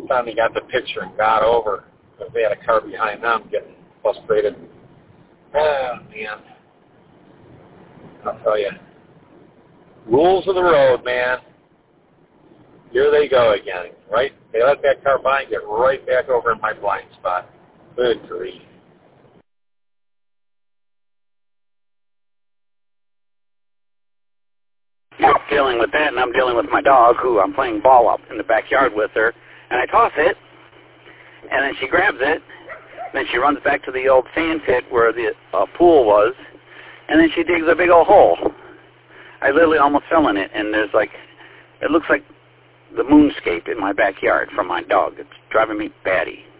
finally got the picture and got over. Because they had a car behind them getting frustrated. Oh, man. I'll tell you. Rules of the road, man. Here they go again, right? They let that car by and get right back over in my blind spot. Good grief. I'm dealing with that, and I'm dealing with my dog, who I'm playing ball up in the backyard with her, and I toss it, and then she grabs it, then she runs back to the old sand pit where the pool was, and then she digs a big old hole. I literally almost fell in it, and there's like, it looks like the moonscape in my backyard from my dog. It's driving me batty.